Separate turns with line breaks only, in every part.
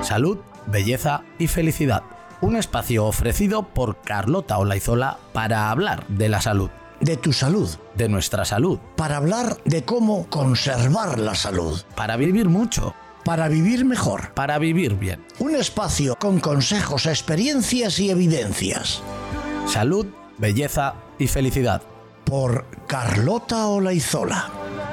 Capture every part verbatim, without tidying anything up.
Salud, belleza y felicidad. Un espacio ofrecido por Carlota Olaizola para hablar de la salud.
De tu salud.
De nuestra salud.
Para hablar de cómo conservar la salud.
Para vivir mucho.
Para vivir mejor.
Para vivir bien.
Un espacio con consejos, experiencias y evidencias.
Salud, belleza y felicidad.
Por Carlota Olaizola.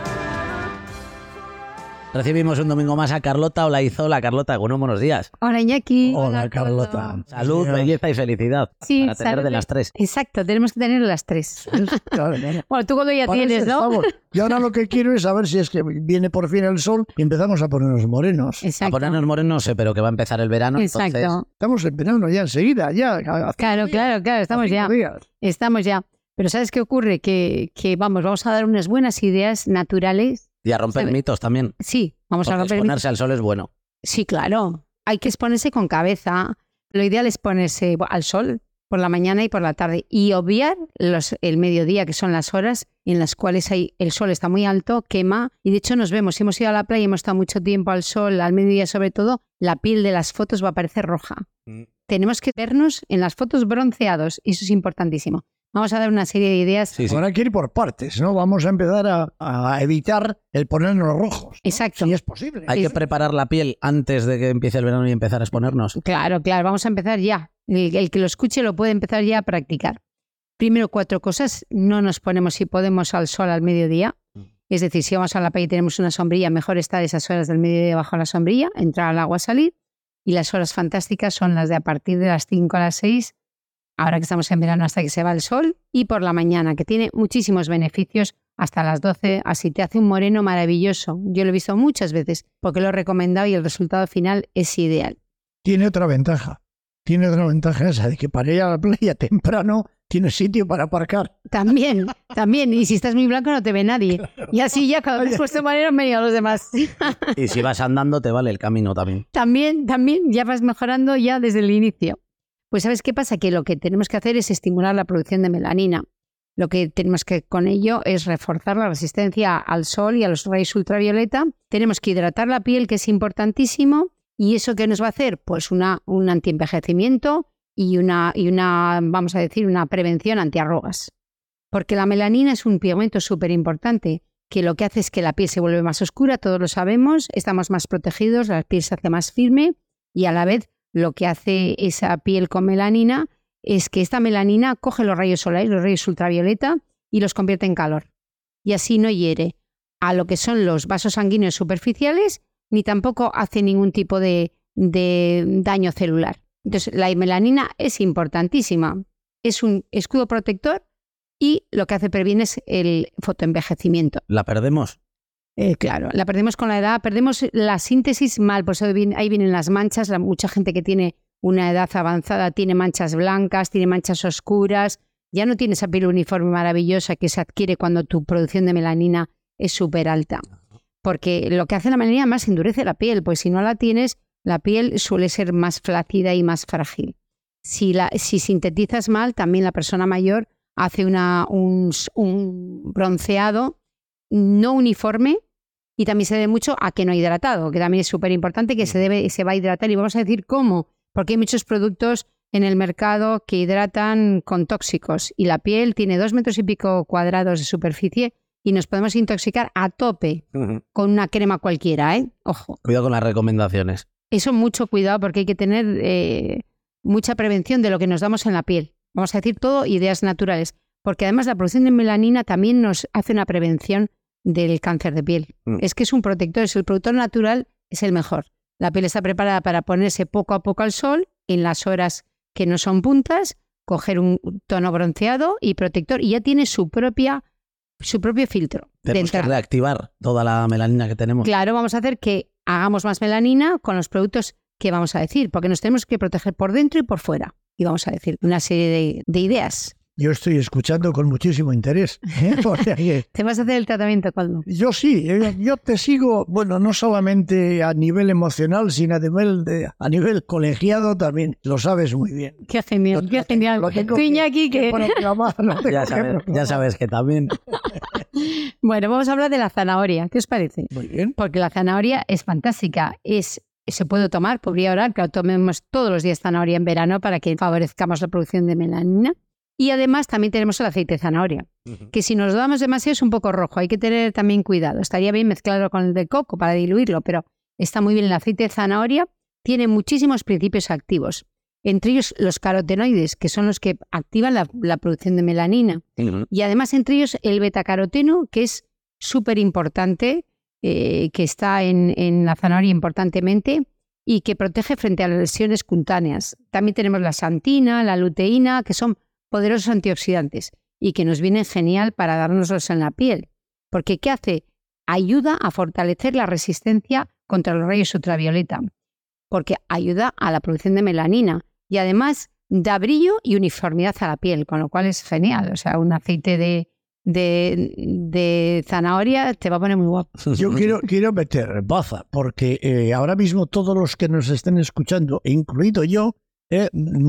Recibimos un domingo más a Carlota Olaizola. Carlota, bueno, buenos días.
Hola, Iñaki.
Hola, Carlota.
Salud, belleza y felicidad.
Sí,
para tener
salud.
de las tres.
Exacto, tenemos que tener las tres.
Claro, claro.
Bueno, tú cuando ya
Para
tienes,
eso
¿no?
estamos. Yo ahora lo que quiero es saber si es que viene por fin el sol y empezamos a ponernos morenos.
Exacto.
A ponernos morenos no sé, pero que va a empezar el verano.
Exacto.
Entonces,
Estamos en verano ya enseguida, ya. a- a-
Claro, claro, claro, estamos
a
ya.
cinco días.
Estamos ya. Pero ¿sabes qué ocurre? Que, que vamos, vamos a dar unas buenas ideas naturales.
y a romper
¿Sabe?
mitos también.
Sí, vamos a
Porque
romper.
exponerse al sol es bueno.
Sí, claro. Hay que exponerse con cabeza. Lo ideal es ponerse al sol por la mañana y por la tarde y obviar los, el mediodía, que son las horas en las cuales hay, el sol está muy alto, quema y de hecho nos vemos. Si hemos ido a la playa y hemos estado mucho tiempo al sol, al mediodía sobre todo, la piel de las fotos va a parecer roja.
Mm.
Tenemos que vernos en las fotos bronceados y eso es importantísimo. Vamos a dar una serie de ideas.
Sí, sí.
Ahora hay que ir por partes, ¿no? Vamos a empezar a, a evitar el ponernos rojos. ¿no?
Exacto.
Si es posible.
Hay que preparar la piel antes de que empiece el verano y empezar a exponernos.
Claro, claro, vamos a empezar ya. El, el que lo escuche lo puede empezar ya a practicar. Primero, cuatro cosas. No nos ponemos, si podemos, al sol al mediodía. Es decir, si vamos a la playa y tenemos una sombrilla, mejor estar esas horas del mediodía bajo la sombrilla, entrar al agua, salir. Y las horas fantásticas son las de a partir de las cinco a las seis, ahora que estamos en verano hasta que se va el sol, y por la mañana, que tiene muchísimos beneficios hasta las doce, así te hace un moreno maravilloso. Yo lo he visto muchas veces porque lo he recomendado y el resultado final es ideal.
Tiene otra ventaja. Tiene otra ventaja esa de que para ir a la playa temprano tienes sitio para aparcar.
También, también. Y si estás muy blanco no te ve nadie. Y así ya cuando te has puesto moreno me a los demás.
Y si vas andando te vale el camino también.
También, también ya vas mejorando ya desde el inicio. Pues ¿sabes qué pasa? Que lo que tenemos que hacer es estimular la producción de melanina. Lo que tenemos que con ello es reforzar la resistencia al sol y a los rayos ultravioleta. Tenemos que hidratar la piel, que es importantísimo. ¿Y eso qué nos va a hacer? Pues una, un antienvejecimiento y una, y una, vamos a decir, una prevención antiarrugas. Porque la melanina es un pigmento súper importante, que lo que hace es que la piel se vuelve más oscura, todos lo sabemos, estamos más protegidos, la piel se hace más firme y a la vez lo que hace esa piel con melanina es que esta melanina coge los rayos solares, los rayos ultravioleta y los convierte en calor. Y así no hiere a lo que son los vasos sanguíneos superficiales ni tampoco hace ningún tipo de, de daño celular. Entonces, la melanina es importantísima. Es un escudo protector y lo que hace previene es el fotoenvejecimiento.
¿La perdemos?
Eh, claro, la perdemos con la edad, perdemos la síntesis mal, por eso ahí vienen las manchas. La, mucha gente que tiene una edad avanzada tiene manchas blancas, tiene manchas oscuras, ya no tiene esa piel uniforme maravillosa que se adquiere cuando tu producción de melanina es súper alta. Porque lo que hace la melanina más endurece la piel, pues si no la tienes, la piel suele ser más flácida y más frágil. Si, la, si sintetizas mal, también la persona mayor hace una, un, un bronceado no uniforme y también se debe mucho a que no hidratado, que también es súper importante que se, debe, se va a hidratar. Y vamos a decir cómo, porque hay muchos productos en el mercado que hidratan con tóxicos y la piel tiene dos metros y pico cuadrados de superficie y nos podemos intoxicar a tope
Uh-huh.
con una crema cualquiera, ¿eh? Ojo.
Cuidado con las recomendaciones.
Eso mucho cuidado porque hay que tener eh, mucha prevención de lo que nos damos en la piel. Vamos a decir todo ideas naturales, porque además la producción de melanina también nos hace una prevención del cáncer de piel.
Mm.
Es que es un protector, es el productor natural, es el mejor. La piel está preparada para ponerse poco a poco al sol en las horas que no son puntas, coger un tono bronceado y protector y ya tiene su propia su propio filtro. de
Tenemos que
entrada.
reactivar toda la melanina que tenemos.
Claro, vamos a hacer que hagamos más melanina con los productos que vamos a decir, porque nos tenemos que proteger por dentro y por fuera. Y vamos a decir una serie de, de ideas.
Yo estoy escuchando con muchísimo interés. ¿eh? Porque hay-
¿Te vas a hacer el tratamiento, Coldo?
yo sí, yo, yo te sigo, bueno, no solamente a nivel emocional, sino a nivel, de, a nivel colegiado también. Lo sabes muy bien.
Qué genial, qué genial.
Lo tengo
Tú, Iñaki, que...
programar, lo tengo
Ya
que
sabes,
programar.
ya sabes que también.
Bueno, vamos a hablar de la zanahoria. ¿Qué os parece?
Muy bien.
Porque la zanahoria es fantástica. Es se puede tomar, podría orar, que tomemos todos los días zanahoria en verano para que favorezcamos la producción de melanina. Y además también tenemos el aceite de zanahoria, uh-huh. que si nos lo damos demasiado es un poco rojo, hay que tener también cuidado. Estaría bien mezclarlo con el de coco para diluirlo, pero está muy bien el aceite de zanahoria, tiene muchísimos principios activos, entre ellos los carotenoides, que son los que activan la, la producción de melanina. Uh-huh. Y además entre ellos el betacaroteno, que es súper importante, eh, que está en, en la zanahoria importantemente, y que protege frente a las lesiones cutáneas. También tenemos la xantina, la luteína, que son poderosos antioxidantes y que nos vienen genial para dárnoslos en la piel. Porque ¿qué hace? Ayuda a fortalecer la resistencia contra los rayos ultravioleta, porque ayuda a la producción de melanina y además da brillo y uniformidad a la piel, con lo cual es genial. O sea, un aceite de, de, de zanahoria te va a poner muy guapo.
Yo quiero, quiero meter baza, porque eh, ahora mismo todos los que nos estén escuchando, incluido yo, eh,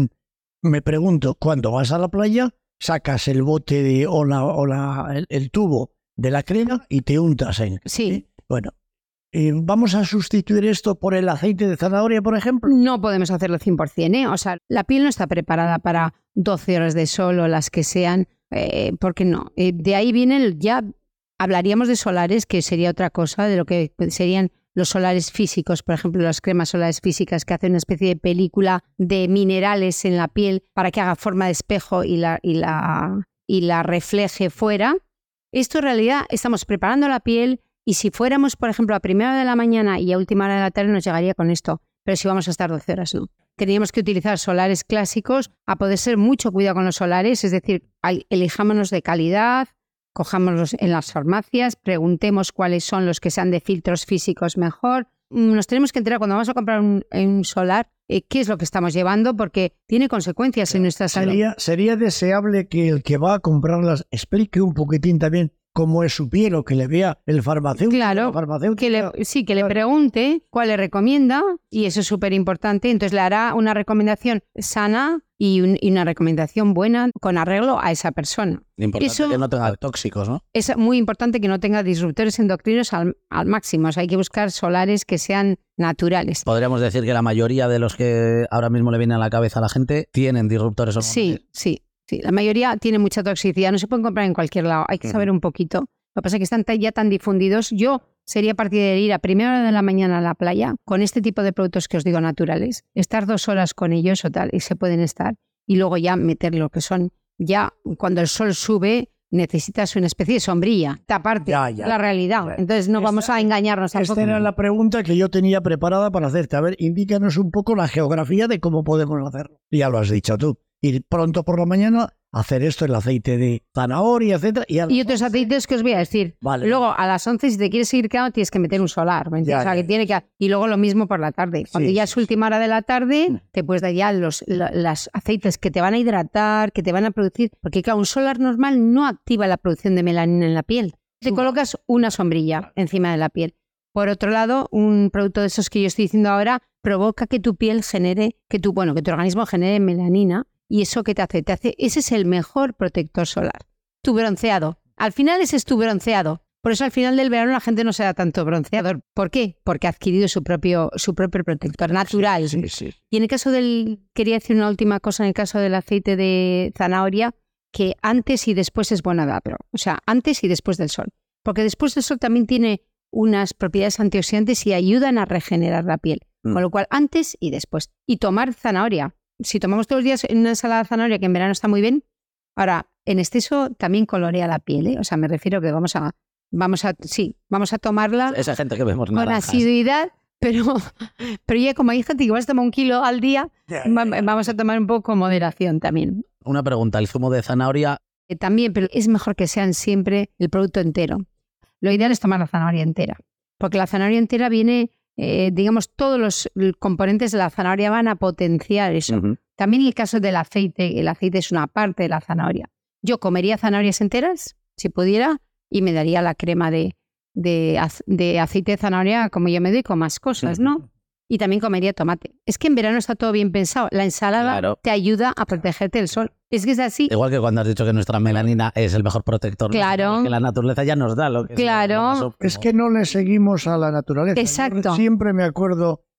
me pregunto, cuando vas a la playa, sacas el bote de, o, la, o la, el, el tubo de la crema y te untas en.
Sí.
¿sí? Bueno, eh, ¿vamos a sustituir esto por el aceite de zanahoria, por ejemplo?
No podemos hacerlo cien por ciento, ¿eh? O sea, la piel no está preparada para doce horas de sol o las que sean, eh, porque no. Eh, de ahí vienen, ya hablaríamos de solares, que sería otra cosa, de lo que serían los solares físicos, por ejemplo, las cremas solares físicas que hacen una especie de película de minerales en la piel para que haga forma de espejo y la, y la, y la refleje fuera. Esto en realidad estamos preparando la piel y si fuéramos, por ejemplo, a primera hora de la mañana y a última hora de la tarde nos llegaría con esto, pero si vamos a estar doce horas, no. Teníamos que utilizar solares clásicos, a poder ser mucho cuidado con los solares, es decir, elijámonos de calidad, cojámoslos en las farmacias, preguntemos cuáles son los que sean de filtros físicos mejor. Nos tenemos que enterar cuando vamos a comprar un, un solar eh, qué es lo que estamos llevando porque tiene consecuencias claro, en nuestra salud.
Sería, sería deseable que el que va a comprarlas explique un poquitín también cómo es su piel o que le vea el farmacéutico.
Claro,
farmacéutico.
Que le, sí, que le pregunte cuál le recomienda y eso es súper importante. Entonces le hará una recomendación sana y, un, y una recomendación buena con arreglo a esa persona.
Importante
eso,
que no tenga tóxicos, ¿no?
Es muy importante que no tenga disruptores endocrinos al, al máximo. O sea, hay que buscar solares que sean naturales.
Podríamos decir que la mayoría de los que ahora mismo le vienen a la cabeza a la gente tienen disruptores hormonales.
Sí, sí. Sí, la mayoría tiene mucha toxicidad, no se pueden comprar en cualquier lado, hay que saber un poquito. Lo que pasa es que están ya tan difundidos. Yo sería partidaria de ir a primera hora de la mañana a la playa con este tipo de productos que os digo naturales, estar dos horas con ellos o tal, y se pueden estar, y luego ya meter lo que son, ya cuando el sol sube necesitas una especie de sombrilla, taparte ya, ya, la realidad. Ya. Entonces no esta, vamos a engañarnos tampoco.
Esta era la pregunta que yo tenía preparada para hacerte. A ver, indícanos un poco la geografía de cómo podemos hacerlo. Ya lo has dicho tú. Ir pronto por la mañana, hacer esto, el aceite de zanahoria, etcétera. Y,
y otros aceites que os voy a decir. Vale. Luego, a las once, si te quieres seguir quedando, tienes que meter un solar. Ya, o sea, que tiene que... Y luego lo mismo por la tarde. Cuando sí, ya es última hora de la tarde, te puedes dar ya los, los, los aceites que te van a hidratar, que te van a producir... Porque, claro, un solar normal no activa la producción de melanina en la piel. Te colocas una sombrilla encima de la piel. Por otro lado, un producto de esos que yo estoy diciendo ahora provoca que tu piel genere, que tu, bueno, que tu organismo genere melanina. ¿Y eso qué te hace? Te hace? Ese es el mejor protector solar. Tu bronceado. Al final ese es tu bronceado. Por eso al final del verano la gente no se da tanto bronceador. ¿Por qué? Porque ha adquirido su propio, su propio protector natural.
Sí, sí, sí.
Y en el caso del... Quería decir una última cosa en el caso del aceite de zanahoria, que antes y después es bueno darlo. O sea, antes y después del sol. Porque después del sol también tiene unas propiedades antioxidantes y ayudan a regenerar la piel. Mm. Con lo cual, antes y después. Y tomar zanahoria. Si tomamos todos los días una ensalada de zanahoria, que en verano está muy bien, ahora, en exceso también colorea la piel, ¿eh? O sea, me refiero que vamos a, vamos a, sí, vamos a tomarla
esa gente que vemos
con
naranjas.
asiduidad, pero, pero ya como hay gente que igual se toma un kilo al día, yeah, yeah, yeah. vamos a tomar un poco con moderación también.
Una pregunta, ¿el zumo de zanahoria?
Eh, también, pero es mejor que sean siempre el producto entero. Lo ideal es tomar la zanahoria entera, porque la zanahoria entera viene... Eh, digamos, todos los componentes de la zanahoria van a potenciar eso. Uh-huh. También en el caso del aceite, el aceite es una parte de la zanahoria. Yo comería zanahorias enteras, si pudiera, y me daría la crema de, de, de aceite de zanahoria como yo me doy con más cosas, uh-huh. ¿no? Y también comería tomate. Es que en verano está todo bien pensado. La ensalada claro. te ayuda a protegerte del sol. Es que es así.
Igual que cuando has dicho que nuestra melanina es el mejor protector.
Claro.
Que la naturaleza ya nos da lo que
claro.
es. Es que no le seguimos a la naturaleza.
Exacto.
Yo siempre me acuerdo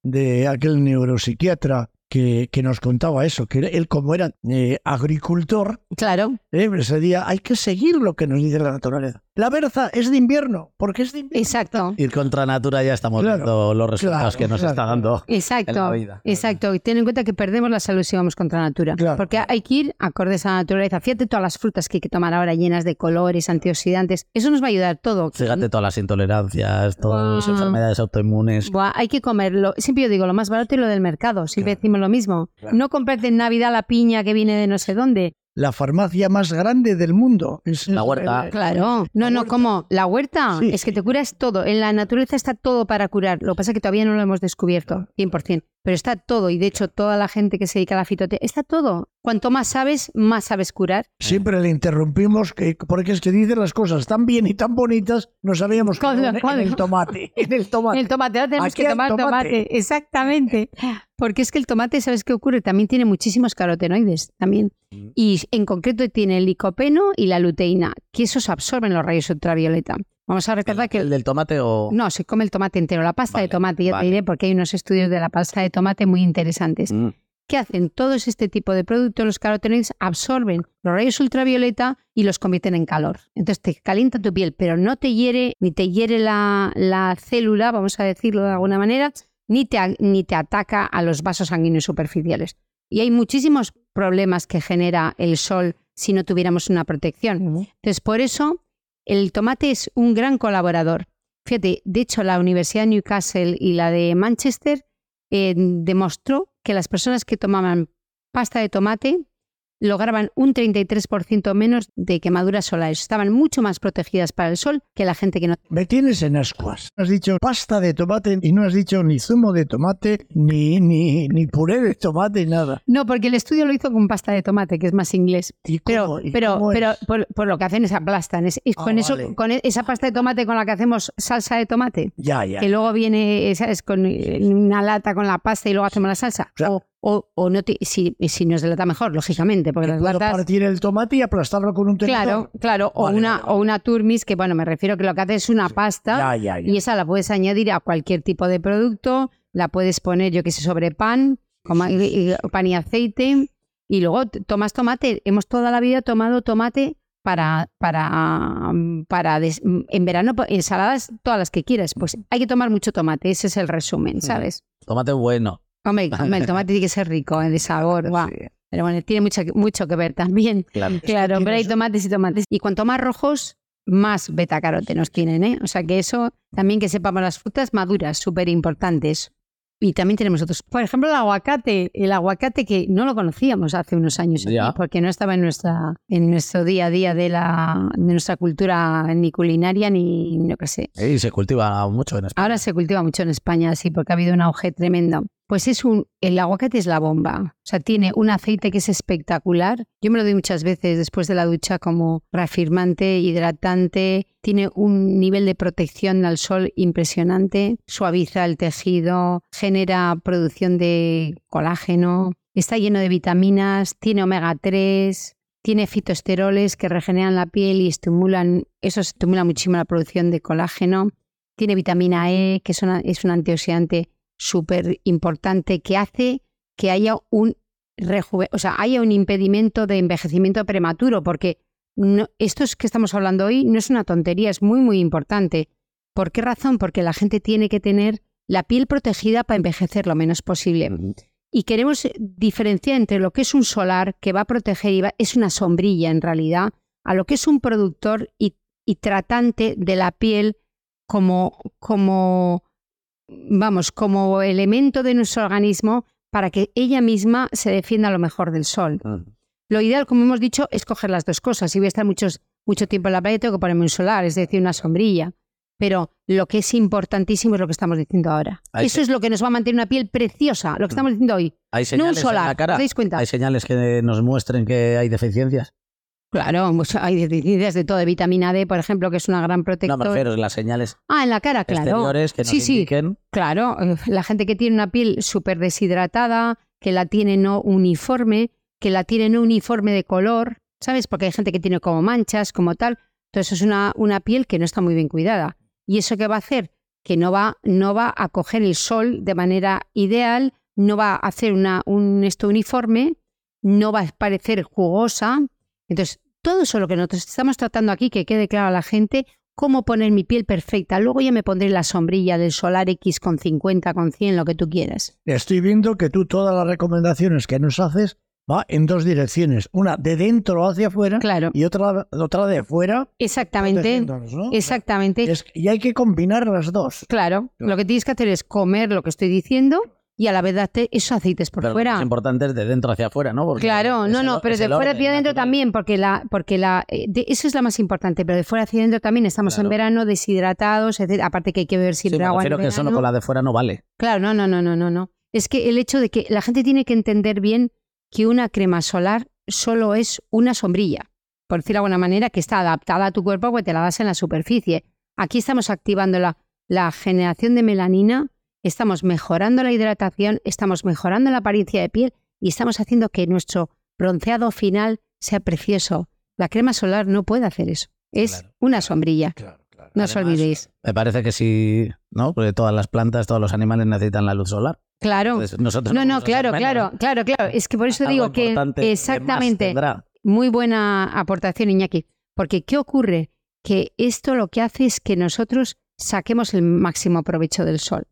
de aquel neuropsiquiatra que, que nos contaba eso, que él como era eh, agricultor,
Claro.
eh, ese día hay que seguir lo que nos dice la naturaleza. La berza es de invierno, porque es de invierno.
Exacto.
Ir contra natura ya estamos
Claro,
viendo los resultados
claro,
que nos
claro.
está dando en la
Exacto,
vida.
exacto. Y ten en cuenta que perdemos la salud si vamos contra la natura.
Claro.
Porque hay que ir acordes a la naturaleza. Fíjate todas las frutas que hay que tomar ahora llenas de colores, antioxidantes. Eso nos va a ayudar todo.
Fíjate todas las intolerancias, todas las
Buah.
enfermedades autoinmunes.
Buah, hay que comerlo. Siempre yo digo lo más barato y lo del mercado. Siempre
Claro.
decimos lo mismo.
Claro.
No comprarte en Navidad la piña que viene de no sé dónde.
La farmacia más grande del mundo. Es
La huerta.
el-
Claro. No,
La
no,
huerta.
¿cómo? La huerta
Sí.
es que te curas todo. En la naturaleza está todo para curar. Lo que pasa es que todavía no lo hemos descubierto, cien por ciento. Pero está todo. Y de hecho, toda la gente que se dedica a la fitoterapia, está todo. Cuanto más sabes, más sabes curar.
Siempre le interrumpimos que, porque es que dice las cosas tan bien y tan bonitas, no sabíamos que
¿Cuál-
era en,
cuál?
en el tomate. En el tomate.
El tomate, ahora tenemos
Aquí
que
hay
tomar tomate.
tomate.
Exactamente. Porque es que el tomate, ¿sabes qué ocurre? También tiene muchísimos carotenoides, también. Y en concreto tiene el licopeno y la luteína, que esos absorben los rayos ultravioleta. Vamos a recordar que
¿El del tomate o...?
no, se come el tomate entero, la pasta
Vale,
de tomate, ya
vale.
te diré porque hay unos estudios de la pasta de tomate muy interesantes.
Mm.
¿Qué hacen? Todos este tipo de productos, los carotenoides, absorben los rayos ultravioleta y los convierten en calor. Entonces te calienta tu piel, pero no te hiere, ni te hiere la, la célula, vamos a decirlo de alguna manera, ni te, a- ni te ataca a los vasos sanguíneos superficiales. Y hay muchísimos problemas que genera el sol si no tuviéramos una protección. Entonces, por eso, el tomate es un gran colaborador. Fíjate, de hecho, la Universidad de Newcastle y la de Manchester eh, demostró que las personas que tomaban pasta de tomate lograban un treinta y tres por ciento menos de quemaduras solares. Estaban mucho más protegidas para el sol que la gente que no.
Me tienes en ascuas. Has dicho pasta de tomate y no has dicho ni zumo de tomate, ni, ni, ni puré de tomate, nada.
No, porque el estudio lo hizo con pasta de tomate, que es más inglés.
¿Y
Pero,
cómo- y
pero,
cómo es?
pero por, por lo que hacen es aplastan. Es, es
Ah,
con, eso,
vale.
con e- esa pasta de tomate con la que hacemos salsa de tomate.
Ya, ya.
Que luego viene, ¿sabes? Con una lata con la pasta y luego hacemos la salsa.
O sea-
o, o, o no te, si, si no es de lata mejor, lógicamente, porque las
Puedo
latas.
partir el tomate y aplastarlo con un tenedor.
Claro, claro. O,
Vale,
una,
vale, vale.
o una turmis, que bueno, me refiero que lo que hace es una pasta.
Ya, ya, ya.
Y esa la puedes añadir a cualquier tipo de producto, la puedes poner, yo que sé, sobre pan, como- y- y- pan y aceite, y luego t- tomas tomate. Hemos toda la vida tomado tomate para, para, para des- en verano, po- ensaladas, todas las que quieras. Pues hay que tomar mucho tomate, ese es el resumen, ¿sabes?
Tomate bueno.
Hombre, hombre, el tomate tiene que ser rico, eh, de sabor, guau.
Sí,
Pero bueno, tiene mucho, mucho que ver también.
claro.
Claro, pero hay
tienes-
tomates y tomates. Y cuanto más rojos, más betacarotenos tienen, ¿eh? O sea que eso, también que sepamos las frutas maduras, súper importantes. Y también tenemos otros. Por ejemplo, el aguacate. El aguacate que no lo conocíamos hace unos años aquí,
Ya.
porque no estaba en nuestra en nuestro día a día de la de nuestra cultura ni culinaria ni no qué sé.
Y se cultiva mucho en España.
Ahora se cultiva mucho en España, sí, porque ha habido un auge tremendo. Pues es un, el aguacate es la bomba. O sea, tiene un aceite que es espectacular. Yo me lo doy muchas veces después de la ducha como reafirmante, hidratante. Tiene un nivel de protección al sol impresionante. Suaviza el tejido, genera producción de colágeno. Está lleno de vitaminas, tiene omega tres. Tiene fitoesteroles que regeneran la piel y estimulan, eso estimula muchísimo la producción de colágeno. Tiene vitamina E, que es, una, es un antioxidante súper importante que hace que haya un rejuve, o sea, haya un impedimento de envejecimiento prematuro, porque no, esto es que estamos hablando hoy no es una tontería, es muy, muy importante. ¿Por qué razón? Porque la gente tiene que tener la piel protegida para envejecer lo menos posible. Y queremos diferenciar entre lo que es un solar que va a proteger y va, es una sombrilla en realidad, a lo que es un productor y, y tratante de la piel como, como, vamos, como elemento de nuestro organismo para que ella misma se defienda lo mejor del sol. Lo ideal, como hemos dicho, es coger las dos cosas. Si voy a estar muchos, mucho tiempo en la playa, tengo que ponerme un solar, es decir, una sombrilla. Pero lo que es importantísimo es lo que estamos diciendo ahora.
Hay
Eso
se-
es lo que nos va a mantener una piel preciosa, lo que estamos diciendo hoy.
¿Hay
No un
señales en
solar,
la cara?
¿os dais cuenta?
¿Hay señales que nos muestren que hay deficiencias?
Claro, pues hay deficiencias de todo, de vitamina D, por ejemplo, que es una gran
No,
protector.
me refiero a las señales
Ah, en la cara, claro.
exteriores que nos
Sí, sí.
indiquen.
Claro, eh, la gente que tiene una piel súper deshidratada, que la tiene no uniforme, que la tiene no uniforme de color, ¿sabes? Porque hay gente que tiene como manchas, como tal. Entonces es una, una piel que no está muy bien cuidada. ¿Y eso qué va a hacer? que no va, no va a coger el sol de manera ideal, no va a hacer una, un esto uniforme, no va a parecer jugosa. Entonces, todo eso lo que nosotros estamos tratando aquí, que quede claro a la gente, cómo poner mi piel perfecta. Luego ya me pondré la sombrilla del Solar X con cincuenta, con cien, lo que tú quieras.
Estoy viendo que tú todas las recomendaciones que nos haces va en dos direcciones. Una de dentro hacia afuera,
claro,
y otra, otra de fuera.
Exactamente.
¿No?
Exactamente.
Es, y hay que combinar las dos.
Claro. Claro. Lo que tienes que hacer es comer lo que estoy diciendo y a la vez darte esos aceites por
pero
fuera.
Lo más importante es de dentro hacia afuera, ¿no? Porque
claro, no,
el,
no, pero de fuera hacia adentro también, porque la, porque la, de, eso es la más importante, pero de fuera hacia adentro también estamos claro. en verano deshidratados, etcétera. Aparte que hay que beber siempre
sí,
agua en
verano. Que solo con la de fuera no vale.
Claro, no, no, no, no, no, no. Es que el hecho de que la gente tiene que entender bien que una crema solar solo es una sombrilla, por decirlo de alguna manera, que está adaptada a tu cuerpo porque te la das en la superficie. Aquí estamos activando la, la generación de melanina, estamos mejorando la hidratación, estamos mejorando la apariencia de piel y estamos haciendo que nuestro bronceado final sea precioso. La crema solar no puede hacer eso. Es claro, una sombrilla. Claro, claro. No Además, os olvidéis.
Me parece que sí, ¿no? Porque todas las plantas, todos los animales necesitan la luz solar.
Claro.
Entonces, nosotros
no,
no,
no, claro, claro, claro, claro. Es que por eso digo que exactamente. Muy buena aportación, Iñaki. Porque ¿qué ocurre? Que esto lo que hace es que nosotros saquemos el máximo provecho del sol.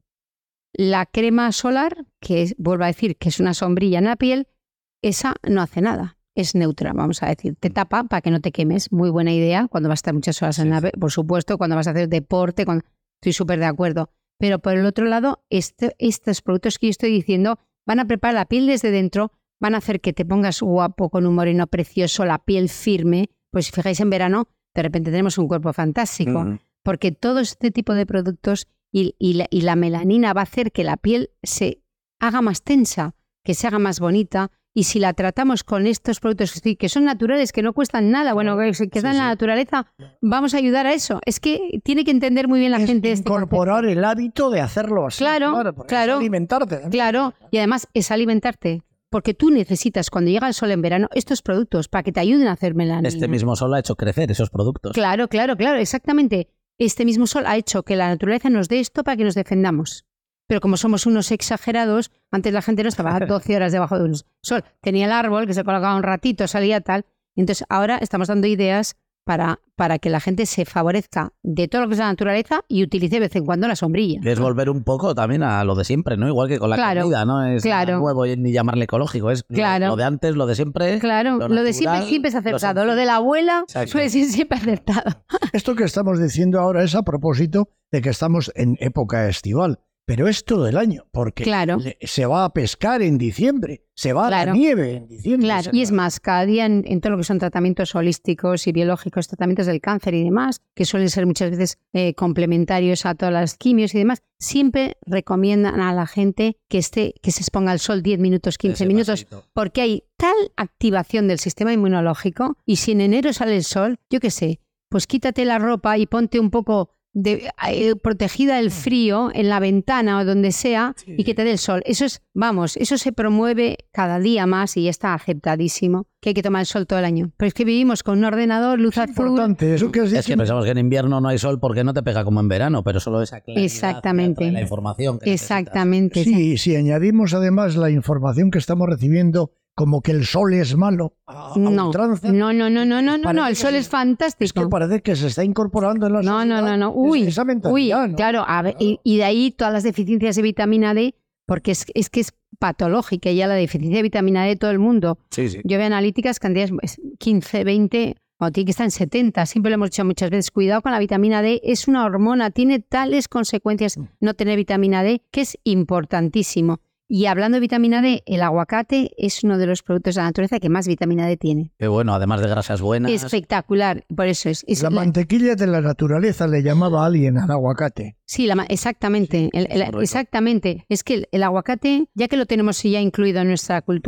La crema solar, que es, vuelvo a decir, que es una sombrilla en la piel, esa no hace nada. Es neutra, vamos a decir. Te tapa para que no te quemes. Muy buena idea cuando vas a estar muchas horas sí, en la sí. Por supuesto, cuando vas a hacer deporte. Cuando... Estoy súper de acuerdo. Pero por el otro lado, este, estos productos que yo estoy diciendo van a preparar la piel desde dentro, van a hacer que te pongas guapo con un moreno precioso, la piel firme. Pues si fijáis en verano, de repente tenemos un cuerpo fantástico. Mm. Porque todo este tipo de productos y, y, la, y la melanina va a hacer que la piel se haga más tensa, que se haga más bonita. Y si la tratamos con estos productos que son naturales, que no cuestan nada, bueno, que se quedan sí, en la naturaleza, vamos a ayudar a eso. Es que tiene que entender muy bien la
es
gente
incorporar
este
el hábito de hacerlo así.
Claro, claro. claro
Es alimentarte. ¿eh?
Claro, y además es alimentarte. Porque tú necesitas, cuando llega el sol en verano, estos productos para que te ayuden a hacer melanina.
Este mismo sol ha hecho crecer esos productos.
Claro, claro, claro, exactamente. Este mismo sol ha hecho que la naturaleza nos dé esto para que nos defendamos. Pero como somos unos exagerados, antes la gente no estaba doce horas debajo de un sol. Tenía el árbol que se colocaba un ratito, salía tal. Entonces ahora estamos dando ideas para, para que la gente se favorezca de todo lo que es la naturaleza y utilice de vez en cuando la sombrilla.
Es volver un poco también a lo de siempre, ¿no? Igual que con la claro, comida, ¿no? Es claro. nuevo ni llamarle ecológico, es claro. lo de antes, lo de siempre.
Claro, lo, natural, lo de siempre siempre es aceptado. Lo, lo de la abuela suele ser siempre aceptado.
Esto que estamos diciendo ahora es a propósito de que estamos en época estival. Pero es todo el año, porque
claro.
se va a pescar en diciembre, se va
claro.
a la nieve en diciembre.
Claro, y es más, cada día en, en todo lo que son tratamientos holísticos y biológicos, tratamientos del cáncer y demás, que suelen ser muchas veces eh, complementarios a todas las quimios y demás, siempre recomiendan a la gente que esté, que se exponga al sol diez minutos, quince minutos, pasito. Porque hay tal activación del sistema inmunológico y si en enero sale el sol, yo qué sé, pues quítate la ropa y ponte un poco... De, eh, protegida del frío en la ventana o donde sea sí. y que te dé el sol. Eso es, vamos, eso se promueve cada día más y ya está aceptadísimo que hay que tomar el sol todo el año. Pero es que vivimos con un ordenador, luz
es
azul.
Importante, eso que has dicho.
Es que pensamos que en invierno no hay sol porque no te pega como en verano, pero solo esa claridad.
Exactamente.
La información que
Exactamente.
Sí, si añadimos además la información que estamos recibiendo como que el sol es malo a, a
no,
ultranza,
no, no, no, no, no, no, no, el sol se, es fantástico.
Es que parece que se está incorporando en la
no,
sociedad.
No, no, no, uy,
esa mentalidad,
uy,
¿no?
claro, a ver, y, y de ahí todas las deficiencias de vitamina D, porque es, es que es patológica ya la deficiencia de vitamina D de todo el mundo.
Sí, sí.
Yo veo analíticas, cantidades quince, veinte, o tiene que estar en setenta, siempre lo hemos dicho muchas veces, cuidado con la vitamina D, es una hormona, tiene tales consecuencias no tener vitamina D que es importantísimo. Y hablando de vitamina D, el aguacate es uno de los productos de la naturaleza que más vitamina D tiene.
Qué bueno, además de grasas buenas.
Espectacular, por eso es. es
la, la mantequilla de la naturaleza le llamaba a alguien al aguacate.
Sí, la, exactamente, el, el, exactamente. Es que el, el aguacate, ya que lo tenemos ya incluido en nuestra cultura,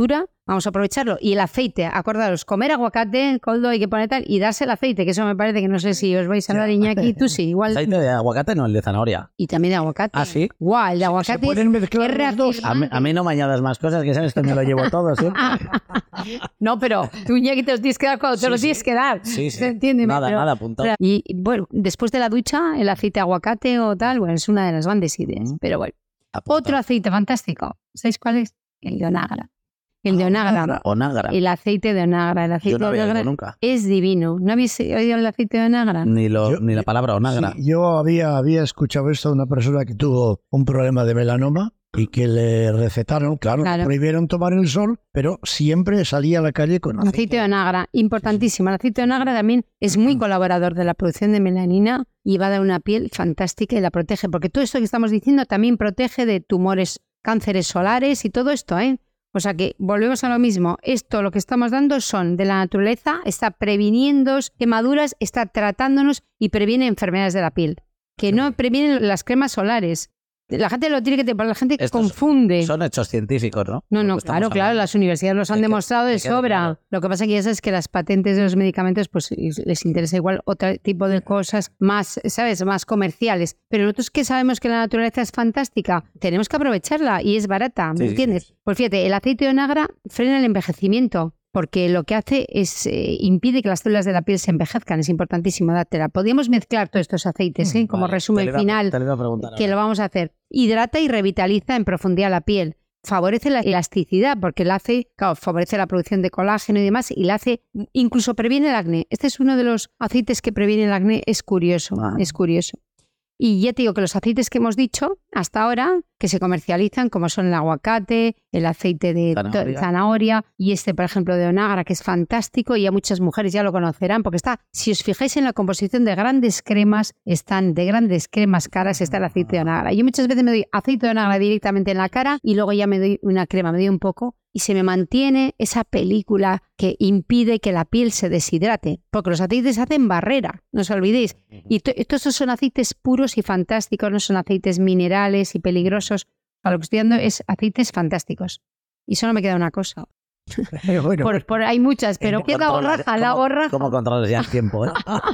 vamos a aprovecharlo. Y el aceite, acordaros, comer aguacate, coldo, hay que poner tal, y darse el aceite, que eso me parece que no sé si os vais a dar, Iñaki, tú sí, igual.
Aceite de aguacate, no, el de zanahoria.
Y también de aguacate.
¿Ah, sí?
Guau, el de aguacate.
Se pueden mezclar los dos.
A mí, a mí no me añadas más cosas, que sabes que me lo llevo todo siempre.
No, pero tú, Iñaki, te los tienes que dar cuando te
Sí,
los
sí.
tienes que dar.
Sí, sí.
Entiéndeme,
Nada,
pero-
nada, apuntado.
pero- Y bueno, después de la ducha, el aceite de aguacate o tal, bueno, es una de las grandes ideas.
Mm.
Pero bueno,
Apuntado.
otro aceite fantástico. ¿Sabéis cuál es? El de onagra. El de onagra.
Onagra.
El aceite de onagra. El aceite
Yo no
de
había
onagra
oído nunca.
es divino. ¿No habéis oído el aceite de onagra?
Ni, lo,
Yo-
ni la palabra onagra.
Sí, yo había, había escuchado esto de una persona que tuvo un problema de melanoma y que le recetaron, claro,
Claro.
prohibieron tomar el sol, pero siempre salía a la calle con aceite.
Aceite de onagra, importantísimo. El aceite de onagra también es muy colaborador de la producción de melanina y va a dar una piel fantástica y la protege, porque todo esto que estamos diciendo también protege de tumores, cánceres solares y todo esto, ¿eh? O sea que volvemos a lo mismo. Esto lo que estamos dando son de la naturaleza, está previniendo quemaduras, está tratándonos y previene enfermedades de la piel. Que no previenen las cremas solares. La gente lo tiene que... La gente
Estos
confunde.
Son hechos científicos, ¿no?
No,
Lo
no,
que estamos
claro, claro,
hablando.
las universidades los han
Hay que-
demostrado de
hay que
sobra.
declararlo.
Lo que pasa que ya sabes que las patentes de los medicamentos pues les interesa igual otro tipo de cosas más, ¿sabes? Más comerciales. Pero nosotros que sabemos que la naturaleza es fantástica, tenemos que aprovecharla y es barata, ¿me
Sí, sí,
entiendes?
sí.
Pues fíjate, el aceite de onagra frena el envejecimiento. Porque lo que hace es eh, impide que las células de la piel se envejezcan. Es importantísimo dártela. Podríamos mezclar todos estos aceites, ¿eh? Como
Vale, te
resumen
lo iba-
final
te lo iba a preguntar
que
ahora.
lo vamos a hacer. Hidrata y revitaliza en profundidad la piel. Favorece la elasticidad porque la hace, claro, favorece la producción de colágeno y demás y la hace, incluso previene el acné. Este es uno de los aceites que previene el acné, es curioso,
Ah.
es curioso. Y ya te digo que los aceites que hemos dicho hasta ahora, que se comercializan, como son el aguacate, el aceite de
Zanahoria.
to- zanahoria y este, por ejemplo, de onagra, que es fantástico y ya muchas mujeres ya lo conocerán, porque está, si os fijáis en la composición de grandes cremas, están de grandes cremas caras, está el aceite de onagra. Yo muchas veces me doy aceite de onagra directamente en la cara y luego ya me doy una crema, me doy un poco y se me mantiene esa película que impide que la piel se deshidrate, porque los aceites hacen barrera, no os olvidéis. Y to- todos estos son aceites puros y fantásticos, no son aceites minerales y peligrosos. A lo que estoy dando es aceites fantásticos. Y solo me queda una cosa.
Bueno,
Por, por- hay muchas, pero
¿Cómo
¿qué es la
controlas-
borraja? La
cómo-
borraja.
¿Cómo controlas ya el tiempo, eh?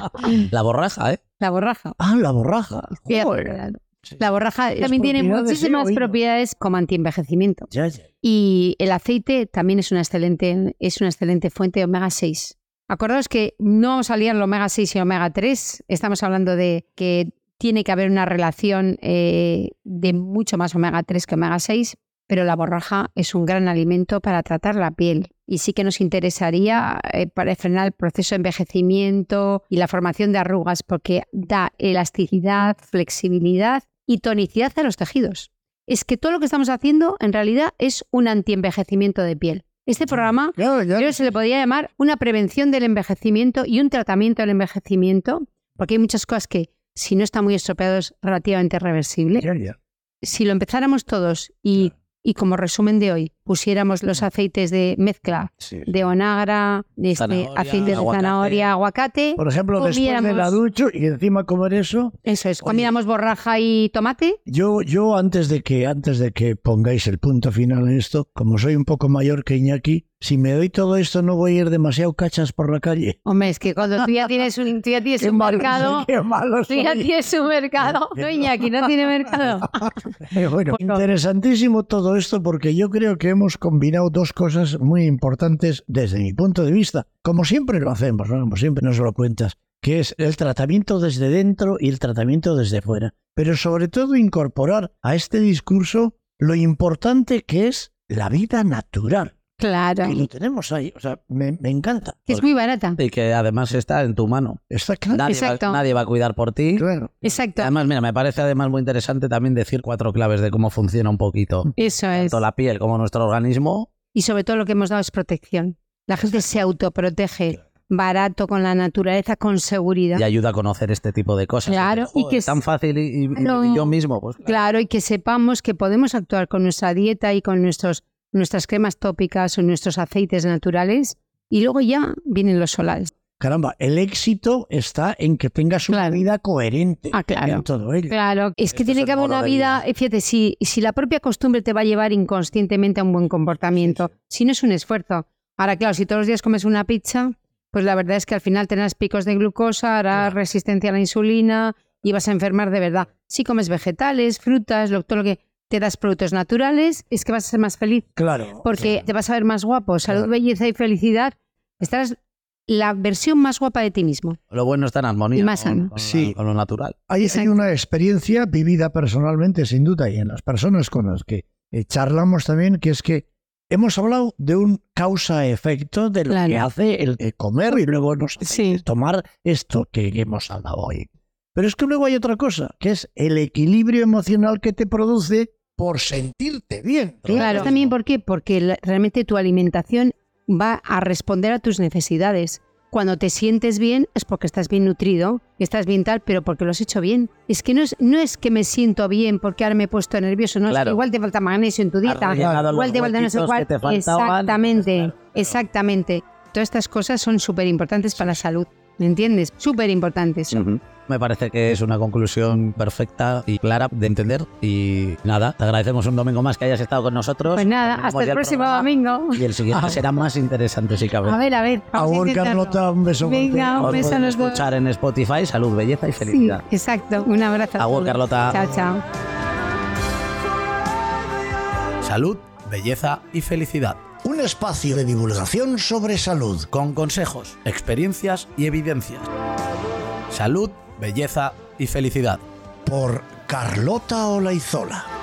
La borraja, ¿eh?
La borraja.
ah, la borraja.
Fíjate,
Joder.
La borraja también tiene
propiedades,
muchísimas
he oído.
propiedades como antienvejecimiento.
Ya, ya.
Y el aceite también es una excelente, es una excelente fuente de omega seis. Acordaos que no vamos a liar el omega seis y el omega tres. Estamos hablando de que tiene que haber una relación eh, de mucho más omega tres que omega seis, pero la borraja es un gran alimento para tratar la piel. Y sí que nos interesaría eh, para frenar el proceso de envejecimiento y la formación de arrugas, porque da elasticidad, flexibilidad y tonicidad a los tejidos. Es que todo lo que estamos haciendo en realidad es un antienvejecimiento de piel. Este programa
Claro, ya.
creo que se le podría llamar una prevención del envejecimiento y un tratamiento del envejecimiento, porque hay muchas cosas que, si no está muy estropeado, es relativamente reversible.
Ya, ya.
Si lo empezáramos todos y, y como resumen de hoy, pusiéramos los aceites de mezcla
Sí.
de onagra, de este
Zanahoria,
aceite de
aguacate.
zanahoria, aguacate,
Por ejemplo, después de
comiéramos-
la ducha y encima comer eso,
eso es, comiéramos borraja y tomate.
yo, yo antes de que antes de que pongáis el punto final en esto, como soy un poco mayor que Iñaki, si me doy todo esto no voy a ir demasiado cachas por la calle.
Hombre, es que cuando tú ya tienes un, tú ya tienes un
malo
mercado,
soy, qué malo
tú ya
soy.
tienes un mercado. No, Iñaki, no tiene mercado.
Eh, bueno,
Por favor.
interesantísimo todo esto porque yo creo que hemos combinado dos cosas muy importantes desde mi punto de vista. Como siempre lo hacemos, ¿no? Como siempre nos lo cuentas, que es el tratamiento desde dentro y el tratamiento desde fuera. Pero sobre todo incorporar a este discurso lo importante que es la vida natural.
Claro,
Y lo tenemos ahí, o sea, me, me encanta.
que es muy barata.
Y que además está en tu mano.
Está claro.
Nadie va,
Exacto.
nadie va a cuidar por ti.
Claro.
Exacto,
Además, mira, me parece además muy interesante también decir cuatro claves de cómo funciona un poquito
eso es.
tanto la piel como nuestro organismo.
Y sobre todo lo que hemos dado es protección. La gente se autoprotege barato con la naturaleza, con seguridad.
Y ayuda a conocer este tipo de cosas.
Claro, y
Joder,
que
es tan fácil y, y-
Claro.
y yo mismo, pues claro.
Claro, y que sepamos que podemos actuar con nuestra dieta y con nuestros, nuestras cremas tópicas o nuestros aceites naturales y luego ya vienen los solares.
caramba, el éxito está en que tengas una claro. vida coherente
ah, claro.
en todo ello.
Claro, es que Esto tiene es que haber una vida, vida, fíjate, si, si la propia costumbre te va a llevar inconscientemente a un buen comportamiento, si no es un esfuerzo. Ahora, claro, si todos los días comes una pizza, pues la verdad es que al final tendrás picos de glucosa, harás resistencia a la insulina y vas a enfermar de verdad. Si comes vegetales, frutas, lo, todo lo que... te das productos naturales, es que vas a ser más feliz.
Claro.
Porque
claro.
te vas a ver más guapo. Salud, claro. belleza y felicidad. Estarás la versión más guapa de ti mismo.
Lo bueno está en armonía
más
con, con,
sí.
la, con lo natural.
Hay, hay una experiencia vivida personalmente, sin duda, y en las personas con las que eh, charlamos también, que es que hemos hablado de un causa-efecto de lo claro. que hace el eh, comer y luego nos hace sí. tomar esto que hemos hablado hoy. Pero es que luego hay otra cosa, que es el equilibrio emocional que te produce por sentirte bien.
Claro, también ¿por qué? Porque la, realmente tu alimentación va a responder a tus necesidades. Cuando te sientes bien es porque estás bien nutrido, estás bien tal, pero porque lo has hecho bien. Es que no es, no es que me siento bien porque ahora me he puesto nervioso, no, claro. es que igual te falta magnesio en tu dieta, igual te falta no sé cuál. Exactamente, exactamente. Todas estas cosas son súper importantes para la salud, ¿me entiendes? Súper importantes.
Uh-huh. Me parece que es una conclusión perfecta y clara de entender. Y nada, te agradecemos un domingo más que hayas estado con nosotros.
Pues nada, hasta el próximo domingo.
Y el siguiente ah. será más interesante si cabe.
A ver, a ver.
Ahora, Carlota, un beso.
Venga, un beso a los dos.
Escuchar en Spotify Salud, Belleza y Felicidad.
Sí, exacto. Un abrazo.
Agur, Carlota.
Chao, chao.
Salud, Belleza y Felicidad.
Un espacio de divulgación sobre salud.
Con consejos, experiencias y evidencias. Salud, Belleza y Felicidad.
Por Carlota Olaizola.